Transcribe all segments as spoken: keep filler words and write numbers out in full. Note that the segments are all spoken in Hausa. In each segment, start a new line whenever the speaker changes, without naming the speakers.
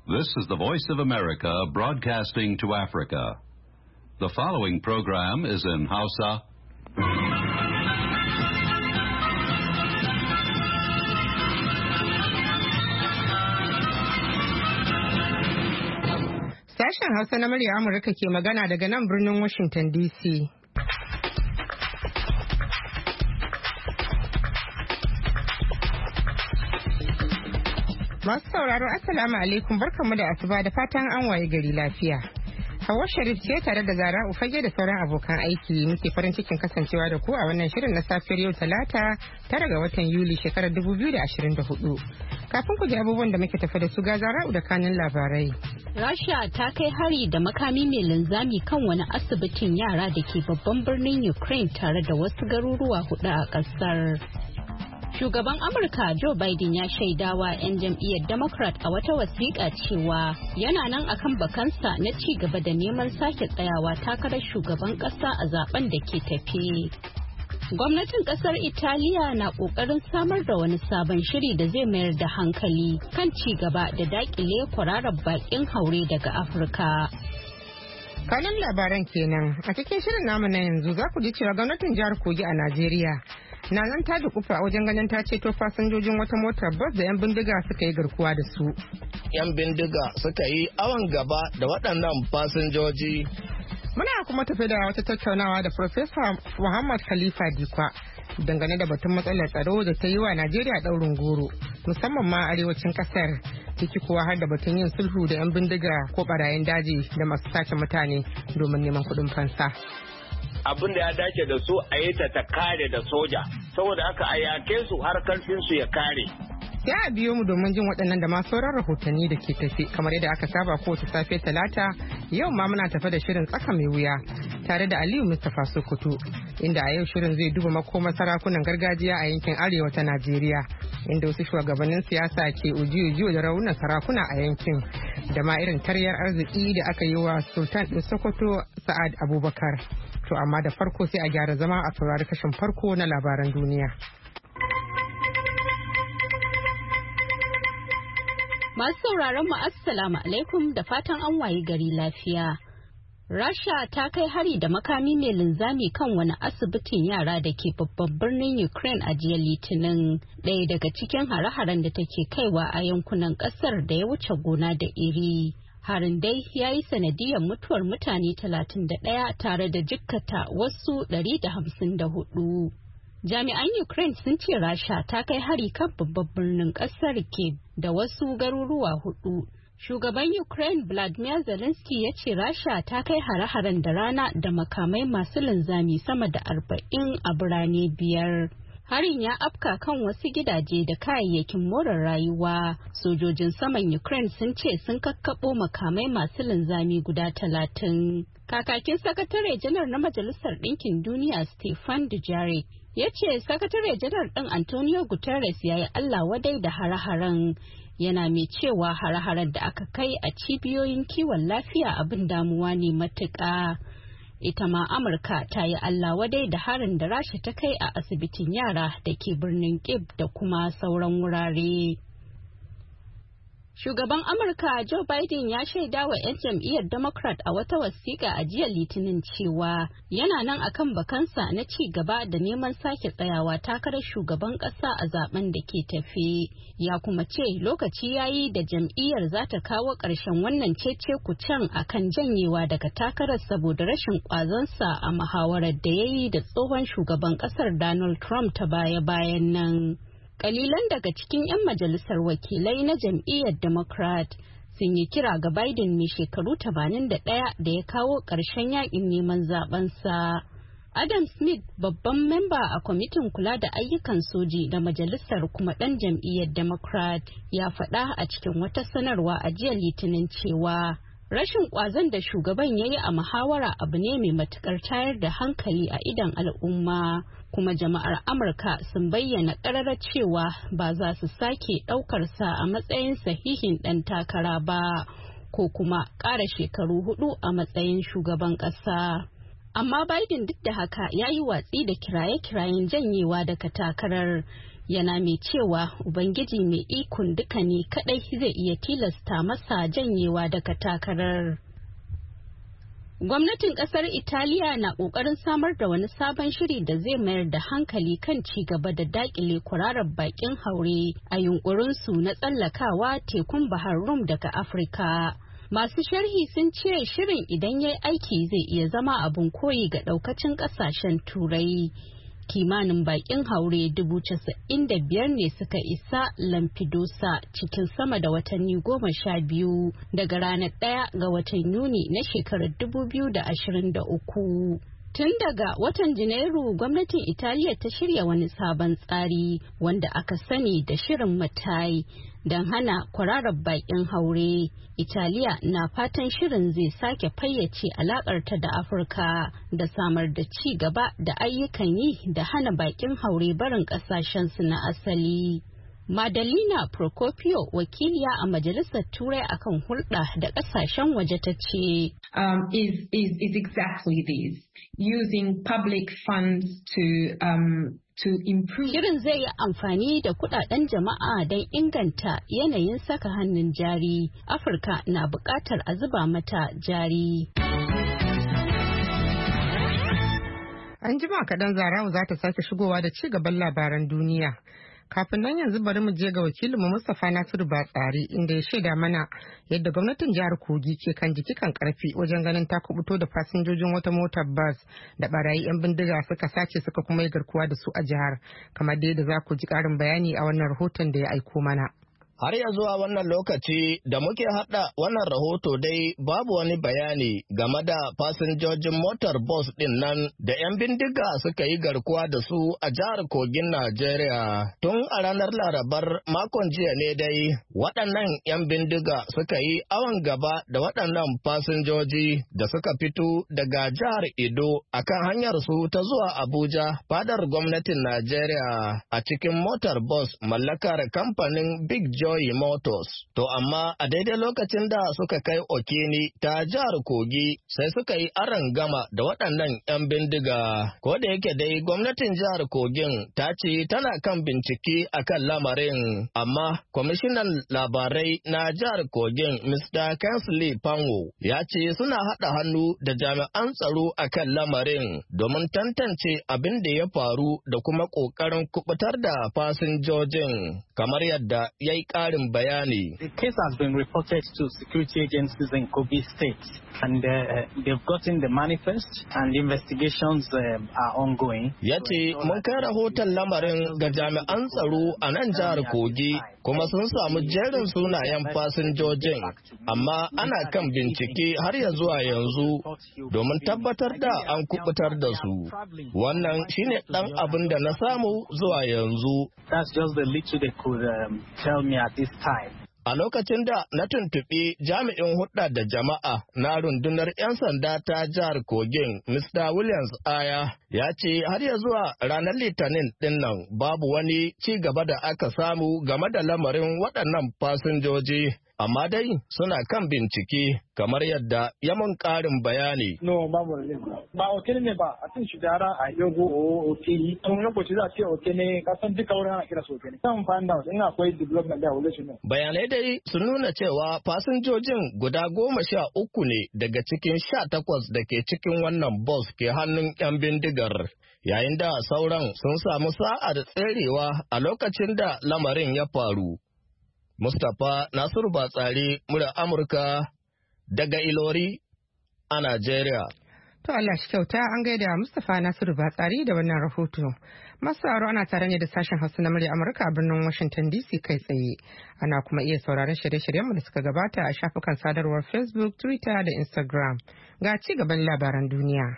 This is the Voice of America broadcasting to Africa. The following program is in Hausa.
Sashen Hausa na murya Amurka ke magana daga nan birnin Washington D C. Masu sauraro Assalamu alaikum, barkanmu da asuba da fatan an waye gari lafiya. Hawwa Sharif ce tare da Zara Ufage da sauran abokan aiki muke farin cikin kasancewa da ku a wannan shirin na safiyar yau Talata tara ga watan Yuli shekarar dubu biyu da ashirin da hudu. Kafin ku ji abubuwan da muke tafi da su ga Zara da kanin labarai.
Rasha ta kai hari da makami mai linzami kan wani asibitin yara da ke babban birnin Ukraine tare da wasu garuruwa hudu a kasar. Shugaban Amurka Joe Biden ya shaidawa 'yan jam'iyyar Democrat a wata wasiƙa cewa yana nan akan bakansa na ci gaba da neman sake tsayawa takarar shugaban ƙasa a zaben da ke tafe. Gwamnatin ƙasar Italiya na ƙoƙarin samar da wani sabon shiri da zai mayar da hankali kan ci gaba da daƙile kwararar baƙin haure daga Afirka.
Kanin labaran kenan a cikin shirin namu na yanzu za ku ji cewa gwamnatin jihar Kogi a Najeriya na nan ta dukufa a wajen ganin ta ceto fasinjojin wata motar bus da 'yan bindiga suka yi garkuwa da su.
'Yan bindiga suka yi awon gaba da waɗannan fasinjoji.
Muna kuma tafi da wata tattaunawa da Profesa Muhammad Khalifa Dikwa dangane da batun matsalar tsaro da ta yi wa Najeriya ɗaurin goro musamman ma arewacin ƙasar, ciki kuwa har da batun yin sulhu da 'yan bindiga ko barayin daji da masu sace mutane domin neman kuɗin fansa.
Abin da ya dace da su a yi ta ta kare da soja, saboda haka a yake su har karfin su ya kare.
Sai a biyo mu domin jin waɗannan da masu sauran rahotanni da ke tafi kamar yadda aka saba kowace safe Talata. Yau ma muna tafe da shirin tsaka mai wuya tare da Aliyu Mustapha Sokoto, inda a yau shirin zai duba makomar sarakunan gargajiya a yankin arewa ta Najeriya, inda wasu shugabannin siyasa ke ujiyo da raunin sarakuna a yankin da ma irin taryar arziki da aka yi wa Sultan ɗin Sokoto Sa'ad Abubakar. To amma da farko sai a gyara zama a saurari kashin farko na labaran duniya.
Masu sauraron mu assalamu alaikum da fatan an wayi gari lafiya. Rasha ta kai hari da makami mai linzami kan wani asibitin yara da ke babban birnin Ukraine a jiya Litinin, ɗaya daga cikin hare-haren da take kaiwa a yankunan ƙasar da ya wuce gona da iri. Harin dai ya yi sanadiyar mutuwar mutane talatin da ɗaya tare da jikkata wasu ɗari da hamsin da hudu. Jami'an Ukraine sun ce Rasha ta kai hari kan babban birnin ƙasar Kyiv da wasu garuruwa hudu. Shugaban Ukraine Vladimir Zelensky ya ce Rasha ta kai hare-haren da rana da makamai masu linzami sama da arba'in a birane biyar. Harin ya afka kan wasu gidaje da kayayyakin more rayuwa. Sojojin saman Ukraine sun ce sun kakkaɓo makamai masu linzami guda talatin. Kakakin sakatare janar na Majalisar Ɗinkin Duniya Stefan Dujarric ya ce sakatare janar ɗin Antonio Guterres ya yi Allah wadai da hare-haren. Yana mai cewa hare-haren da aka kai a cibiyoyin kiwon lafiya abin damuwa ne matuƙa. Ita ma Amurka ta yi Allah wadai da harin da Rasha ta kai a asibitin yara da ke birnin Kyiv da kuma sauran wurare. Shugaban Amurka Joe Biden ya shaida wa 'yan jam'iyyar Democrat a wata wasiƙa a jiya Litinin cewa yana nan akan bakansa na ci gaba da neman sake tsayawa takarar shugaban ƙasa a zaben da ke tafe. Ya kuma ce lokaci yayi da jam'iyyar za ta kawo ƙarshen wannan cece kucen akan janyewa daga takarar saboda rashin ƙwazonsa a muhawarar da ya yi da tsohon shugaban ƙasar Donald Trump ta baya-bayan nan. Kalilan daga cikin 'yan majalisar wakilai na jam'iyyar Democrat sun yi kira ga Biden mai shekaru tamanin da ɗaya da ya kawo ƙarshen yakin neman zabensa. Adam Smith, babban memba a kwamitin kula da ayyukan soji da majalisar kuma ɗan jam'iyyar Democrat, ya faɗa a cikin wata sanarwa a jiya Litinin cewa rashin ƙwazon da shugaban ya yi a muhawara abu ne mai matuƙar tayar da hankali a idon al'umma. Kuma jama'ar Amurka sun bayyana ƙarara cewa ba za su sake ɗaukarsa a matsayin sahihin ɗan takara ba ko kuma ƙara shekaru hudu a matsayin shugaban ƙasa. Amma Biden duk da haka ya yi watsi da kiraye-kirayen janyewa daga takarar yana mai cewa Ubangiji mai ikon duka ne kadai zai iya tilasta masa janyewa daga takarar. Gwamnatin kasar Italiya na kokarin samar da wani sabon shiri da zai mayar da hankali kan ci gaba da dakile kwararar bakin haure a yunkurinsu na tsallakawa tekun Bahar Rum daga Afirka. Masu sharhi sun ce shirin idan ya yi aiki zai iya zama abin koyi ga daukacin kasashen Turai. Kimanin bakin haure dubu casa'in da biyar ne suka isa Lampedusa cikin sama da watanni goma sha biyu daga ranar ɗaya ga watan Yuni na shekarar dubu biyu da ashirin da uku. Tun daga watan Janairu gwamnatin Italiya ta shirya wani sabon tsari wanda aka sani da shirin Matai don hana kwararar bakin haure. Italiya na fatan shirin zai sake fayyace alakarta da Afirka da samar da ci gaba da ayyukan yi da hana bakin haure barin kasashensu na asali. Madalina Procopio, wakiliya a Majalisar Turai akan hulɗa da ƙasashen waje ta ce.
Um, is, is, is exactly this, using public funds to, um, to improve.
Shirin zai yi amfani da kuɗaɗen jama'a don inganta yanayin saka hannun jari. Afirka na buƙatar a zuba mata jari.
An jima kaɗan Zarawa za ta sake shigowa da ci gaban labaran duniya. Kafin nan yanzu bari mu je ga wakilinmu Mustapha Nasiru Batsari inda ya shaida mana yadda gwamnatin jihar Kogi ke kan jiki kan karfi wajen ganin ta kubuto da fasinjojin wata motar bas da barayi 'yan bindiga suka sace suka kuma yi garkuwa da su a jihar, kamar da yadda za ku ji karin bayani a wannan rahoton da ya aiko mana.
Har ya zuwa wannan lokaci da muke hada wannan rahoto dai babu wani bayani game da fasinjojin motar bus din nan da 'yan bindiga suka yi garkuwa da su a jihar Kogin Najeriya. Tun a ranar Larabar makon jiya ne dai waɗannan 'yan bindiga suka yi awon gaba da waɗannan fasinjoji da suka fito daga jihar Edo akan hanyar su ta zuwa Abuja fadar gwamnatin Najeriya a cikin motar bus mallakar kamfanin Big Joy Joy Motors. To amma a daidai lokacin da suka kai Okini ta jihar Kogi sai suka yi aron gama da waɗannan 'yan bindiga. Ko da yake dai gwamnatin jihar Kogin ta ce tana kan bincike akan lamarin, amma kwamishinan labarai na jihar Kogin Mister Kensley Panwo ya ce suna haɗa hannu da jami'an tsaro akan lamarin domin tantance abin da ya faru da kuma ƙoƙarin kubutar da fasinjojin kamar yadda ya yi ƙarin bayani.
The case has been reported to security agencies in Kogi State and uh, they've gotten the manifest and the investigations uh, are ongoing.
Ya ce mun kai rahoton lamarin ga jami'an tsaro a nan jihar Kogi kuma sun samu jerin sunayen fasinjojin, amma ana kan bincike har ya zuwa yanzu domin tabbatar da an kubutar da su. Wannan shine ɗan abin da na samu zuwa yanzu.
That's just the little they could um, tell me at this time.
A lokacin da na tuntuɓi jami'in hudda da jama'a na rundunar 'yan sanda ta jihar Kogin, Mister Williams Aya, ya ce har ya zuwa ranar Litinin dinnan babu wani ci gaba da aka samu game da lamarin waɗannan fasinjoji. Amma dai suna kan bincike kamar yadda ya mun ƙarin bayani.
No, ba mu ba hotel ne ba, a cin shi dara a yogo o hotel. Tun lokaci za a ce hotel ne, kasan duka wurin ana kira hotel ne. Kan find out ina akwai development da wule shi ne.
Bayanai dai sun nuna cewa fasinjojin guda goma sha uku ne daga cikin sha takwas da ke cikin wannan bus ke hannun 'yan bindigar. Yayin da sauran sun samu sa'a da tserewa a lokacin da lamarin ya faru. Mustapha Nasiru Batsari, murya Amurka daga Ilori a Najeriya.
To Allah shi kyauta, an gaida Mustapha Nasiru Batsari da wannan rahoto. Masu sauraro ana tare ne da sashen Hausa na murya Amurka a birnin Washington D C kai tsaye. Ana kuma iya sauraron shirye-shiryenmu da suka gabata a shafukan sadarwar Facebook, Twitter da Instagram. Ga ci gaban labaran duniya.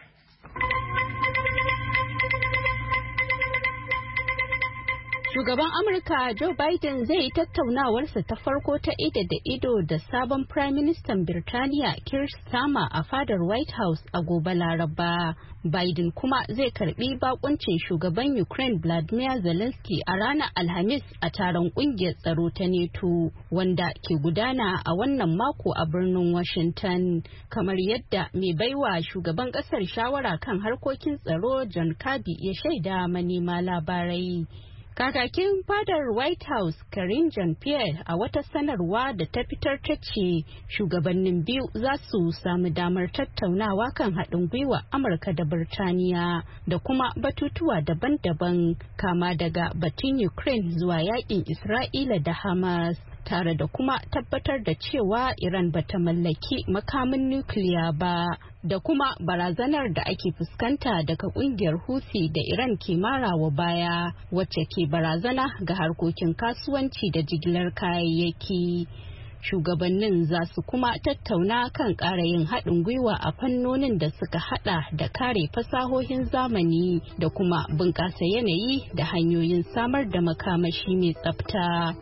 Shugaban Amurka Joe Biden zai yi tattaunawarsa ta farko ta ido da ido da sabon Prime Minister Birtaniya Keir Starmer a fadar White House a gobe Laraba. Biden kuma zai karbi bakuncin shugaban Ukraine Vladimir Zelensky a ranar Alhamis a taron kungiyar tsaro ta NATO wanda ke gudana a wannan mako a birnin Washington. Kamar yadda mai baiwa shugaban kasar shawara kan harkokin tsaro John Kirby ya shaida manema labarai. Kakakin fadar White House Karine Jean-Pierre a wata sanarwa da ta fitar ta ce shugabannin biyu za su sami damar tattaunawa kan haɗin gwiwa Amurka da Birtaniya da kuma batutuwa daban-daban kama daga batun Ukraine zuwa yakin Isra'ila da Hamas. Tare da kuma tabbatar da cewa Iran bata mallaki makamin nukiliya ba da kuma barazanar da ake fuskanta daga kungiyar Houthi da Iran ke marawa baya wacce ke barazana ga harkokin kasuwanci da jigilar kayayyaki. Shugabannin za su kuma tattauna kan ƙara yin haɗin gwiwa a fannonin da suka hada da kare fasahohin zamani da kuma bunƙasa yanayi da hanyoyin samar da makamashi mai tsafta.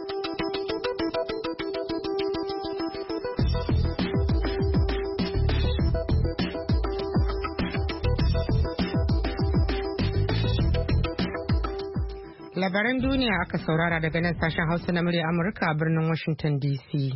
Labaran duniya aka saurara daga nan sashen Hausa na murya Amurka a birnin Washington D C.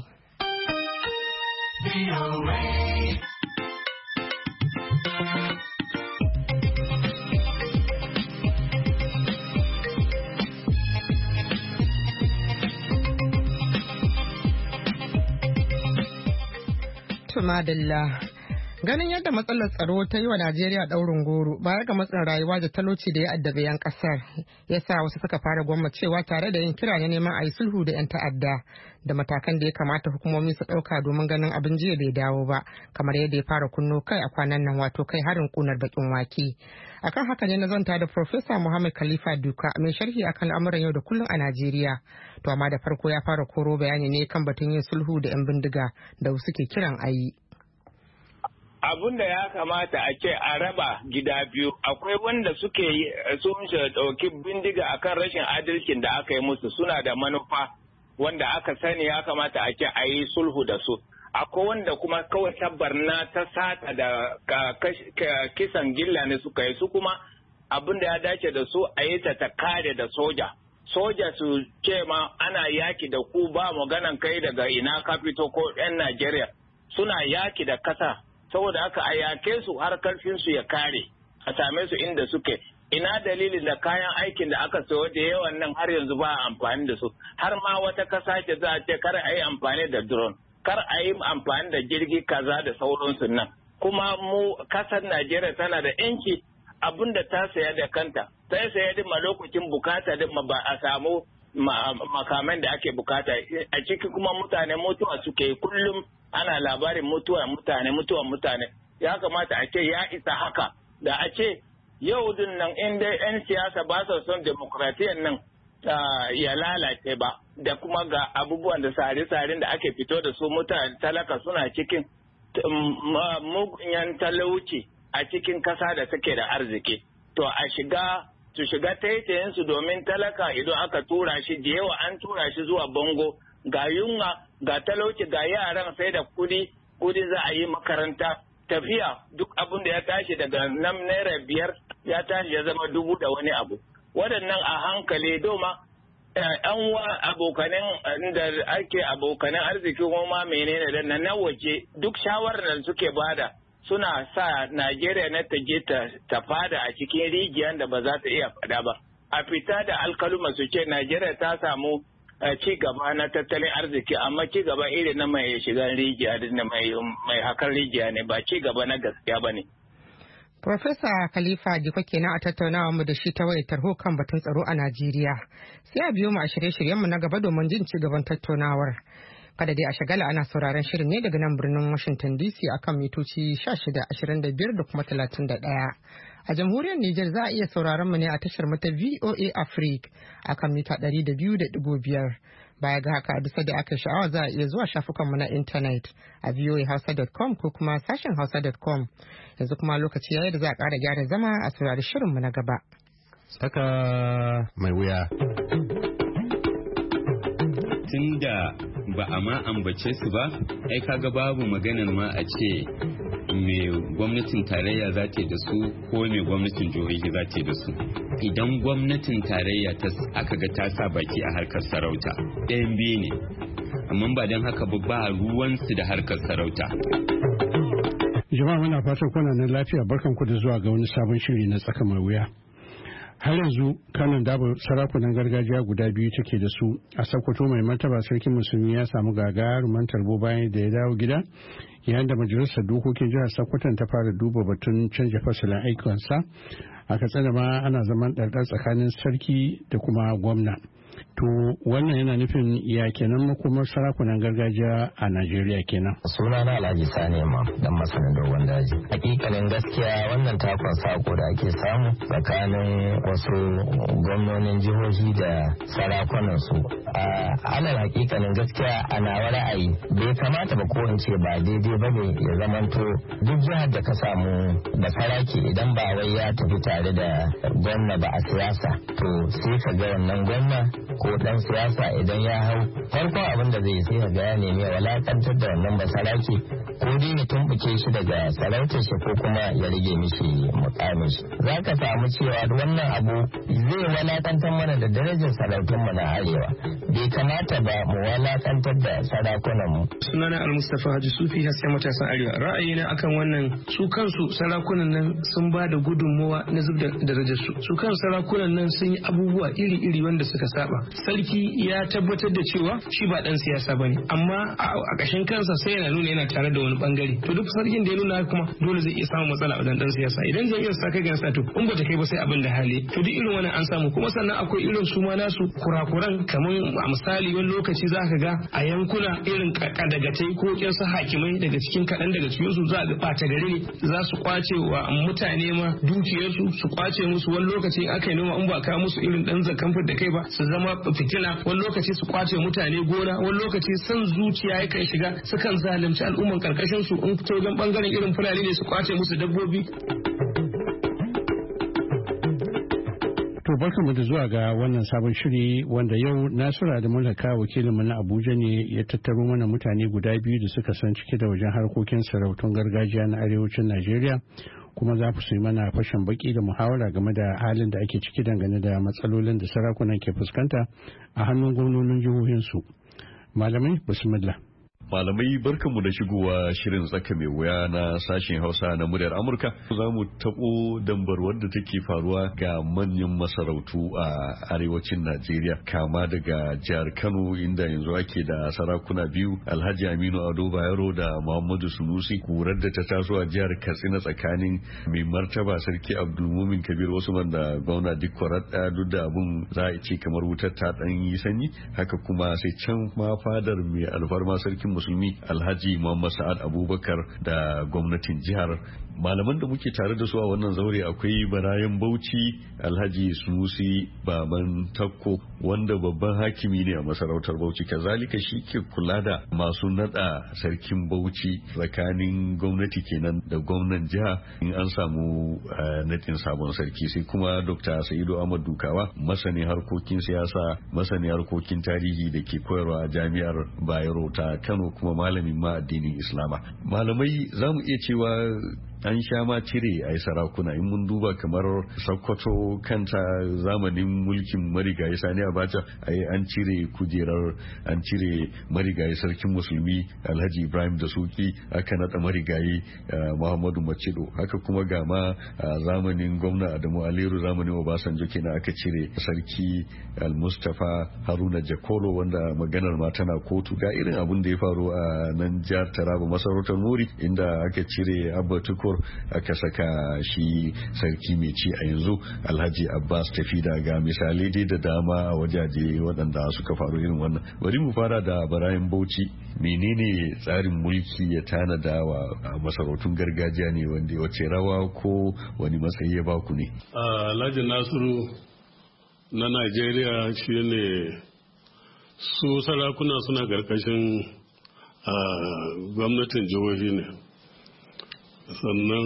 Tumadilla. Ganin yadda matsalar tsaro ta yi wa Najeriya ɗaurin goro baya ga matsin rayuwa da talauci da ya addabe 'yan ƙasar ya sa wasu suka fara gwammacewa tare da yin kira na neman a yi sulhu da 'yan ta'adda da matakan da ya kamata hukumomi su ɗauka domin ganin abin jiya bai dawo ba kamar yadda ya fara kunno kai a kwanan nan wato kai harin kunar bakin wake. Akan haka ne na zanta da Profesa Muhammad Khalifa Duka mai sharhi akan al'amuran yau da kullum a Najeriya. To amma da farko ya fara koro bayani ne kan batun yin sulhu da 'yan bindiga da suke kiran a yi.
Abun da ya kamata a ce a raba gida biyu akwai wanda suke sun dauki bindiga akan rashin adalcin da aka yi musu suna da manufa wanda aka sani ya kamata a ce a yi sulhu da su akwai wanda kuma kawai tabbarna ta sata da kisan gilla ne suka yi su kuma abun da ya dace da su a yi ta ta kare da soja soja su ce ma ana yaki da ku ba maganan kai daga ina ka fito ko 'yan Najeriya suna yaki da kasa saboda haka a yake su har karfin su ya kare a same su inda suke ina dalilin da kayan aikin da aka sayo da yawan nan har yanzu ba amfani da su har ma wata kasa ce za a ce kar a yi amfani da drone kar a yi amfani da jirgi kaza da sauransu nan kuma mu kasar Najeriya tana da yanci abin da ta saya da kanta ta saya din ma lokacin bukata din ma ba a samu makaman da ake bukata a ciki kuma mutane mutuwa suke kullum ana labarin mutuwa mutane mutuwa mutane ya kamata a ce ya isa haka da a ce yau din nan in dai 'yan siyasa ba su son demokratiyyar nan ya lalace ba da kuma ga abubuwan da sare-saren da ake fito da su mutane talaka suna cikin mugunyan talauci a cikin kasa da take da arziki to a shiga su shiga taitayen su domin talaka idan aka tura shi da yawa an tura shi zuwa bango ga yunwa ga talauci ga yaran sai da kudi kudi za a yi makaranta tafiya duk abin da ya tashi daga nan naira biyar ya tashi ya zama dubu da wani abu waɗannan a hankali doma yan wa abokanin da ake abokanin arziki kuma menene da na na waje duk shawarar da suke bada suna sa Najeriya na ta je ta fada a cikin rijiyar da ba za ta iya fada ba a fita da alkaluma su ce Najeriya ta samu ci gaba na tattalin arziki amma ci gaba irin na mai shigan rijiya da mai hakan rijiya ne ba ci gaba na gaskiya ba ne.
Profesa Khalifa Diko kenan a tattaunawa mu da shi ta wayar tarho kan batun tsaro a Najeriya. Sai a biyo mu a shirye-shiryenmu na gaba domin jin ci gaban tattaunawar. Kada dai a shagala ana sauraron shirin ne daga nan birnin Washington D C akan mitoci sha shida, ashirin da biyar da kuma talatin da ɗaya. A jamhuriyar Nijar za a iya sauraron mu ne a tashar mata V O A Africa akan mita ɗari da biyu da ɗigo biyar. Baya ga haka a bisa da aka sha'awa za a iya zuwa shafukanmu na intanet a voa hausa dot com ko kuma sashen hausa dot com. Yanzu kuma lokaci yayi da za a ƙara gyara zama a saurari shirinmu na gaba.
Saka mai wuya.
Tun da ba a ma ambace su ba, ai kaga babu maganar ma a ce me gwamnatin tarayya za ta yi da su ko me gwamnatin jihohi za ta yi da su. Idan gwamnatin tarayya ta aka ga ta sa baki a harkar sarauta, ɗayan biyu ne, amma ba don haka ba ba ruwansu da harkar sarauta.
Jama'a muna fatan kuna nan lafiya, barkanku da zuwa ga wani sabon shiri na tsaka mai wuya.
har yanzu kanan dabo sarakunan gargajiya guda biyu take da su. A Sokoto mai martaba sarkin musulmi ya samu gagarumin tarbo bayan da ya dawo gida, yayin da majalisar dokokin jihar Sokoto ta fara duba batun canja fasalin aikinsa. A Katsina ma ana zaman ɗarɗar tsakanin sarki da kuma gwamna. To wannan yana nufin ya kenan makomar sarakunan gargajiya a Najeriya kenan.
Suna na Alhaji Sani ma dan masanin dogon daji. Hakikanin gaskiya wannan takon sako da ake samu tsakanin wasu gwamnonin jihohi da sarakunan su. A alal hakikanin gaskiya a nawa ra'ayi bai kamata ba ko in ce ba daidai ba ne ya zamanto duk jihar da ka samu da saraki idan ba wai ya tafi tare da gwamna ba a siyasa to sai ka ga wannan gwamna ko dan siyasa idan ya hau farkon abin da zai sai ga ya nemi walakantar da wannan basarake ko dai ya tumbuke shi daga sarautar shi ko kuma ya rage mishi mukamin shi zaka samu cewa wannan abu zai walakantar mana da darajar sarautun mu na arewa bai kamata ba mu walakantar da sarakunan mu.
Sunana Al-Mustafa Haji Sufi hasken matasan arewa, ra'ayina akan wannan su kansu sarakunan nan sun ba da gudunmawa na zub da darajar su su kan sarakunan nan sun yi abubuwa iri-iri wanda suka saba. Sarki ya tabbatar da cewa shi ba dan siyasa bane, amma a ƙashin kansa sai yana nuna yana tare da wani bangare. To duk sarkin da ya nuna kuma dole zai iya samun matsala wajen dan siyasa. Idan jam'iyyar sa kai gansa to in ba ta kai ba sai abin da hali. To duk irin wannan an samu, kuma sannan akwai irin su ma nasu kurakuran, kamar a misali wani lokaci za ka ga a yankuna irin kadagatai ko kyansu hakimai daga cikin kaɗan daga cikin su za a ga ɓata gari ne za su kwace wa mutane ma dukiyarsu su kwace musu. Wani lokaci aka yi noma in ba ka musu irin dan zakan da kai ba su zama fitina, wani lokaci su kwace mutane gona, wani lokaci son zuciya yakan shiga sukan zalunci al'umman karkashin su. In fito gan bangaren irin fulani ne su kwace musu dabbobi.
To barkanmu da zuwa ga wannan sabon shiri wanda yau Nasiru da Mulaka wakilinmu na Abuja ne ya tattaro mana mutane guda biyu da suka san cike da wajen harkokin sarautun gargajiya na arewacin Najeriya, kuma za su yi mana fashin baki da muhawara game da halin da ake ciki dangane da matsalolin da sarakunan ke fuskanta a hannun gwamnonin jihohinsu. Malamai bismillah.
Malamai barkanmu da shigowa shirin tsaka mai wuya na sashen Hausa na muryar Amurka. Za mu taɓo dambarwar da take faruwa ga manyan masarautu a arewacin Najeriya, kama daga jihar Kano inda yanzu ake da sarakuna biyu, Alhaji Aminu Ado Bayero da Muhammadu Sunusi. Kurar da ta taso a jihar Katsina tsakanin mai martaba Sarki Abdulmumin Kabir Usman da gwamna Dikko Radda, duk da abun za a ce kamar wutar ta ɗan yi sanyi. Haka kuma sai can ma fadar mai alfarma Sarkin Musulmi Alhaji Muhammad Sa'ad Abubakar da gwamnatin jihar. Malaman da muke tare da su a wannan zaure akwai Barayan Bauchi Alhaji Sunusi Baban Takko, wanda babban hakimi ne a masarautar Bauchi, kazalika shi ke kula da masu nada sarkin Bauchi tsakanin gwamnati kenan da gwamnan jiha in an samu nadin sabon sarki. Sai kuma Dr. Sa'idu Ahmad Dukawa, masani harkokin siyasa, masani harkokin tarihi da ke koyarwa a jami'ar Bayero ta Kano, kuma malamin ma addinin Islama. Malamai za mu iya cewa an sha ma cire a yi sarakuna. In mun duba kamar Sokoto kanta zamanin mulkin marigayi Sani Abacha ai an cire kujerar, an cire marigayi sarkin musulmi Alhaji Ibrahim da Suki, aka nada marigayi Muhammadu Macido. Haka kuma ga ma zamanin gwamna Adamu Aliyu zamanin Obasanjo kenan aka cire sarki Al-Mustafa Haruna Jakolo, wanda maganar ma tana kotu. Ga irin abin da ya faru a nan jihar Taraba masarautar Muri inda aka cire Abba Tukur aka saka shi sarki mai ci a yanzu Alhaji Abbas Tafida. Ga misalai dai da dama a wajaje waɗanda suka faru irin wannan. Bari mu fara da Barayin Bauchi. Menene tsarin mulki ya tanada wa masarautun gargajiya ne, wanda wace rawa ko wani matsayi ya baku ne?
Alhaji Nasiru na Najeriya shine su sarakuna suna karkashin gwamnatin jihohi ne, sannan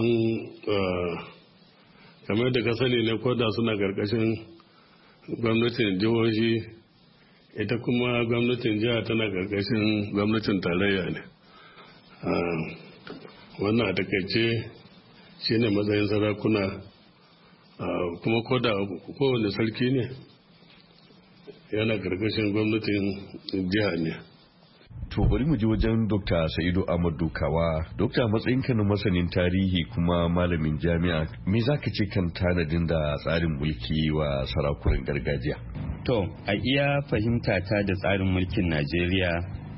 kamar da ka sani ne ko da suna karkashin gwamnatin jihohi, ita kuma gwamnatin jiha tana karkashin gwamnatin tarayya ne. Wannan a takaice shi ne matsayin sarakuna, kuma ko da kowane sarki ne yana karkashin gwamnatin jiha ne.
To bari mu je wajen Dokta Sa'idu Ahmad Dukawa. Dokta, matsayinka na masanin tarihi kuma malamin jami'a, me za ka ce kan tanadin da tsarin mulki wa sarakunan gargajiya?
To, a iya fahimta ta da tsarin mulkin Najeriya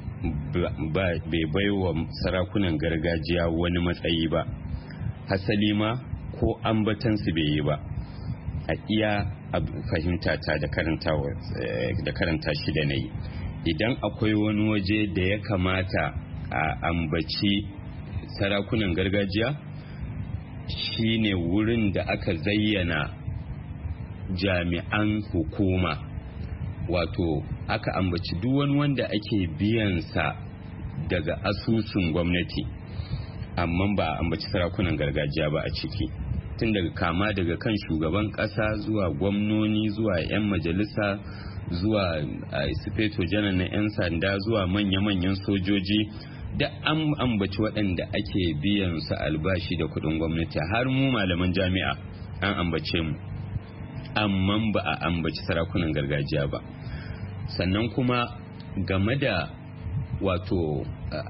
bai baiwa sarakunan gargajiya wani matsayi ba. Hasali ma ko ambatansu bai yi ba. A iya fahimta ta da karanta shi da na yi. Idan akwai wani waje da ya kamata a ambaci sarakunan gargajiya, shine wurin da aka zayyana jami'an hukuma, wato aka ambaci duk wani wanda ake biyansa daga asusun gwamnati, amma ba a ambaci sarakunan gargajiya ba a ciki, tun daga kama daga kan shugaban kasa zuwa gwamnoni zuwa 'yan majalisa zuwa sufeto janar na 'yan sanda zuwa manya-manyan sojoji, da an ambaci waɗanda ake biyan su albashi da kuɗin gwamnati, har mu malaman jami'a an ambace mu, amma ba a ambaci sarakunan gargajiya ba. Sannan kuma game da wato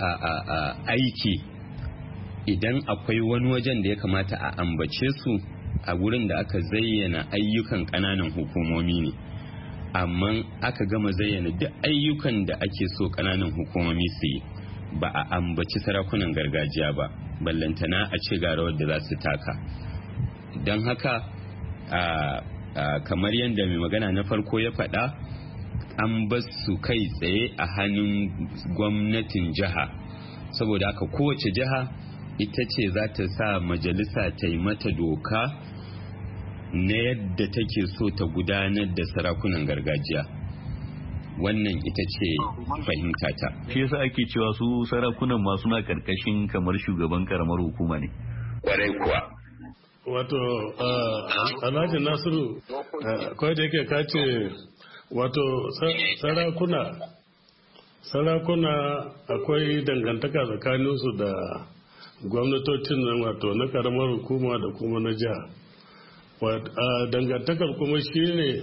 aiki, idan akwai wani wajen da ya kamata a ambace su a wurin da aka zayyana ayyukan ƙananan hukumomi ne, amma aka gama zayyana duk ayyukan da ake so ƙananan hukumomi su yi, ba a ambaci sarakunan gargajiya ba, ballantana a ce ga rawar da za su taka. Don haka kamar yadda mai magana na farko ya faɗa, an bar su kai tsaye a hannun gwamnatin jiha, saboda haka kowace jiha ita ce za ta sa majalisa ta yi mata doka na yadda take so ta gudanar da sarakunan gargajiya. Wannan ita ce fahimtata.
Shi yasa ake cewa su sarakunan ma suna karkashin kamar shugaban karamar hukuma ne.
Kwarai kuwa.
Wato Alhaji Nasiru, kawai da yake kace wato sarakuna sarakuna akwai dangantaka tsakaninsu da gwamnatocin nan, wato na karamar hukuma da kuma na jiha. Dangantakar kuma shi ne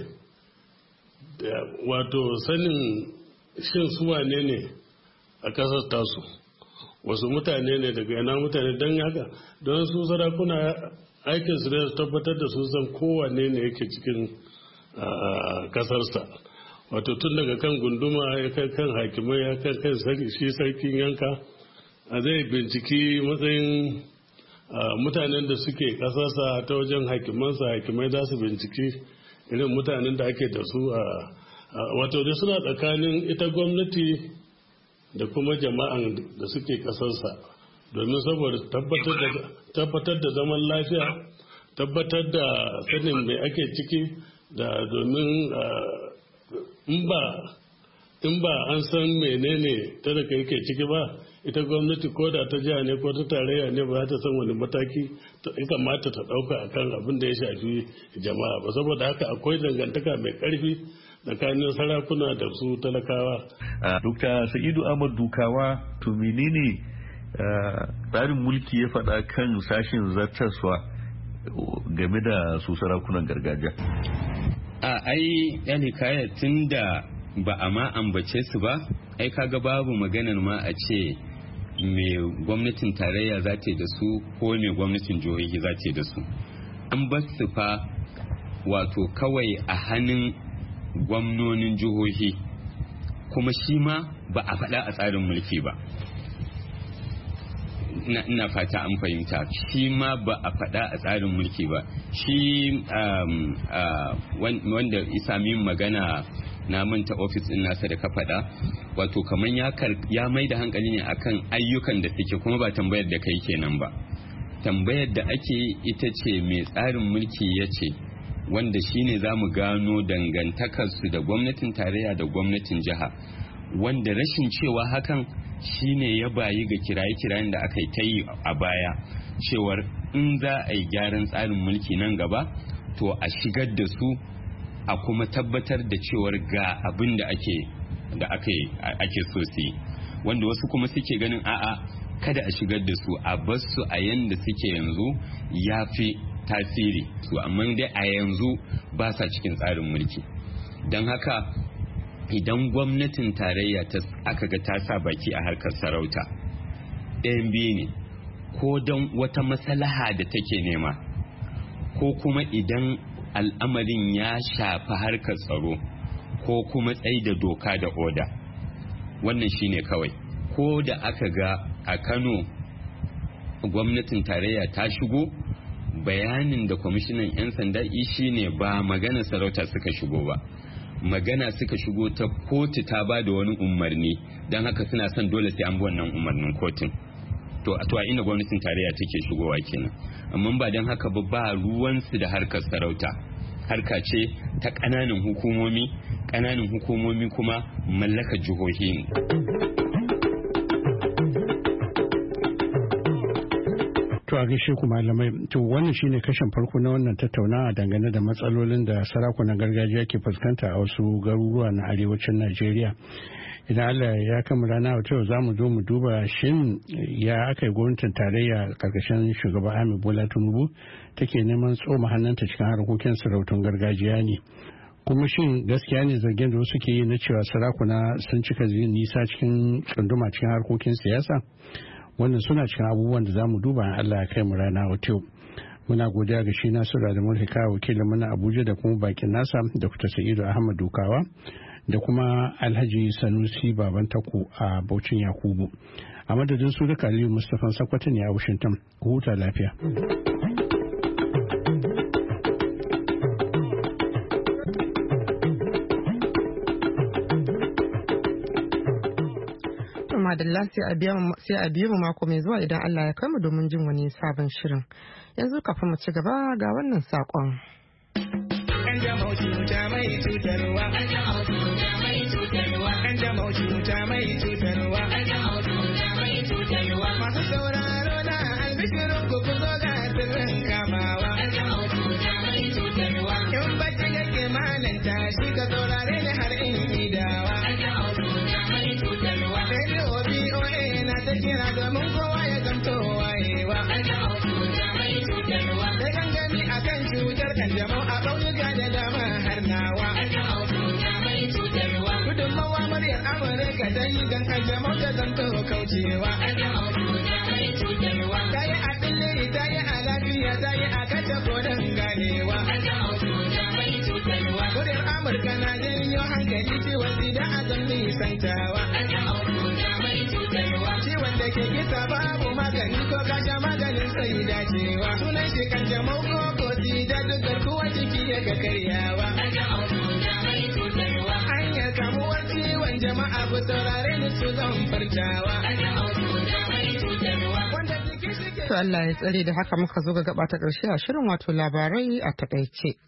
wato sanin shin su wane ne a kasar tasu, wasu mutane ne, daga yana mutane, don haka don su sarakuna aikin su ne su tabbatar da su san kowane ne yake cikin kasarsa, wato tun daga kan gunduma ya kai kan hakimai ya kai kan shi sarkin yanka, a zai binciki matsayin mutanen da suke kasarsa ta wajen hakimansa, hakimai za su binciki irin mutanen da ake da su a wato da suna tsakanin ita gwamnati da kuma jama'an da suke kasarsa, domin saboda tabbatar da zaman lafiya, tabbatar da sanin mai ake ciki, da domin in ba an san menene talaka yake ciki ba, ita gwamnati ko da ta jiha ne ko ta tarayya ne ba za ta san wani mataki ya kamata ta ɗauka akan abin da ya shafi jama'a ba. Saboda haka akwai dangantaka mai ƙarfi tsakanin sarakuna da su talakawa.
Dokta Sa'idu Ahmad Dukawa, to menene tsarin mulki ya faɗa kan sashen zartaswa game da su sarakunan gargajiya?
A ai yani kaya tun da ba a ma ambace su ba, ai kaga babu maganar ma a ce me gwamnatin tarayya za ta da su ko me gwamnatin jihohi za ta da su. An bar su fa wato kawai a hannun gwamnonin jihohi, kuma shi ma ba a faɗa a tsarin mulki ba. Ina fata an fahimta, shi ma ba a faɗa a tsarin mulki ba. Shi wanda isa min magana na manta ofis din nasa da ka faɗa, wato kamar ya mai da hankali ne akan ayyukan da suke, kuma ba tambayar da kai kenan ba. Tambayar da ake ita ce mai tsarin mulki ya ce, wanda shine za mu gano dangantakarsu da gwamnatin tarayya da gwamnatin jiha, wanda rashin cewa hakan shine ya bayi ga kiraye-kirayen da aka yi ta yi a baya, cewar in za a yi gyaran tsarin mulki nan gaba to a shigar da su, a kuma tabbatar da cewar ga abin da ake da ake so su yi, wanda wasu kuma suke ganin a'a kada a shigar da su, a bar su a yanda suke yanzu ya fi tasiri su, amma dai a yanzu ba sa cikin tsarin mulki. Don haka idan gwamnatin tarayya ta aka ga ta sa baki a harkar sarauta ɗayan biyu ne, ko don wata maslaha da take nema ko kuma idan al'amarin ya shafi harkar tsaro ko kuma tsayi da doka da oda. Wannan shine kawai. Ko da aka ga a Kano gwamnatin tarayya ta shigo, bayanin da kwamishinan 'yan sanda shi ne ba magana sarauta suka shigo ba, magana suka shigo ta kotu ta ba da wani umarni, don haka suna son dole sai an bi wannan umarnin kotun. To a ina gwamnatin tarayya take shigowa kenan, amma ba don haka ba ba ruwansu da harkar sarauta. Harka ce ta ƙananan hukumomi, ƙananan hukumomi kuma mallakar jihohi ne.
To a gaishe ku malamai, to wannan shine kashin farko na wannan tattaunawa dangane da matsalolin da sarakunan gargajiya ke fuskanta a wasu garuruwa na arewacin Najeriya. Idan Allah ya kammala na yau za mu zo mu duba shin ya aka yi gwamnatin tarayya karkashin shugaba Ahmed Bola Tinubu take neman tsoma hannunta cikin harkokin sarautun gargajiya ne. Kuma shin gaskiya ne zargin da wasu ke yi na cewa sarakuna sun cika nisa cikin tsunduma cikin harkokin siyasa? Wannan suna cikin abubuwan da za mu duba in Allah ya kai mu rana wata yau. Muna godiya ga shi Nasiru da Mulhika wakilin mana Abuja da kuma bakin nasa Doctor Sa'idu Ahmad Dukawa da kuma Alhaji Sanusi Baban Tako a Baucin Yakubu. A madadin su duka Aliyu Mustapha Sakwata ne a Washington. Ku huta lafiya.
madalla sai a biya mu mako mai zuwa idan Allah ya kai mu domin jin wani sabon shirin. Yanzu kafin mu ci gaba ga wannan sakon. An jama'u cuta mai cutarwa. An jama'u cuta mai cutarwa. An jama'u cuta mai cutarwa. An jama'u cuta mai cutarwa. Masu sauraro na albishirin ku ku zo ga sirrin kamawa. An jama'u cuta mai cutarwa. In baki kake malanta shi ka saurare ni har in idawa. An jama'u cuta mai cutarwa. Ta kira domin kowa ya zamto wayewa. Da gangami a kan cutar kanjamau a ƙauyuka da dama har nawa. Gudunmawa muryar Amurka ta yi don kanjamau ta zamto kaucewa. Ta yi a ɗille, ta yi a lafiya, ta yi a kace kodin ganewa. Muryar Amurka na janyo hankali ciwon sida a zan nisantawa. Ciwon da ke kisa babu magani ko kasha maganin sai dacewa. Sunan shi kan jamau ko kosi da duk garkuwa jiki ya ga karyawa. Hanyar kamuwar ciwon jama'a ku saurare ni su zan farcawa. To Allah ya tsare, da haka muka zo ga gaba ta ƙarshe a shirin wato labarai a takaice.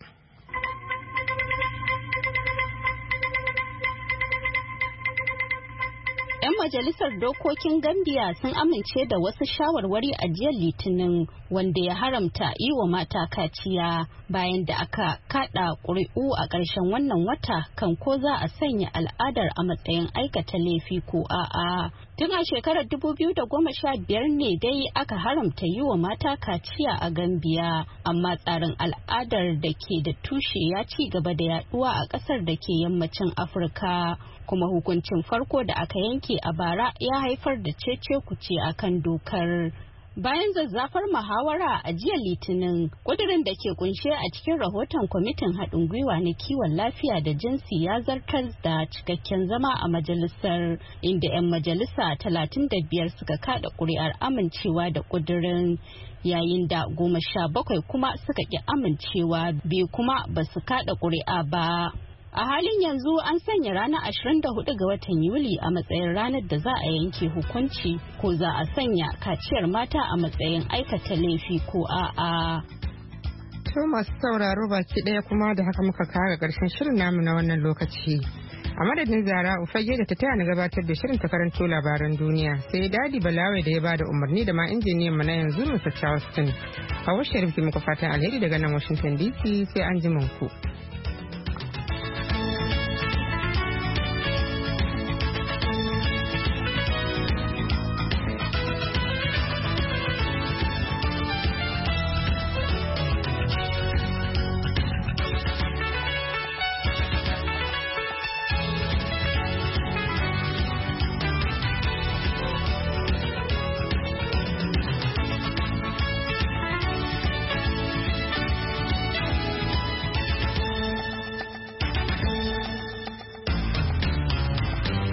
'Yan majalisar dokokin Gambia sun amince da wasu shawarwari a jiya Litinin wanda ya haramta yi wa mata kaciya bayan da aka kada ƙuri'u a ƙarshen wannan wata kan ko za a sanya al'adar a matsayin aikata laifi ko a'a. Tun a shekarar dubu biyu da goma sha biyar ne dai aka haramta yi wa mata kaciya a Gambia, amma tsarin al'adar da ke da tushe ya ci gaba da yaduwa a ƙasar da ke yammacin Afirka. Kuma hukuncin farko da aka yanke a bara ya haifar da cece kuce a kan dokar. Bayan zazzafar muhawara a jiya Litinin, kudirin da ke kunshe a cikin rahoton kwamitin haɗin gwiwa na kiwon lafiya da jinsi ya zartar da cikakken zama a majalisar, inda 'yan majalisa talatin da biyar suka kada ƙuri'ar amincewa da kudirin, yayin da goma sha bakwai kuma suka ƙi amincewa, biyu kuma ba su kada ƙuri'a ba. A halin yanzu an sanya ranar ashirin da hudu ga watan Yuli a matsayin ranar da za a yanke hukunci ko za a sanya kaciyar mata a matsayin aikata laifi ko a'a.
To masu sauraro baki ɗaya kuma da haka muka kawo ga ƙarshen shirin namu na wannan lokaci. A madadin Zara Ufage da ta taya na gabatar da shirin ta karanto labaran duniya, sai Dadi Balawai da ya bada umarni da ma injiniyan mu na yanzu Mister Charleston. A washe rufe muku fatan alheri daga nan Washington D C, sai an ji ku.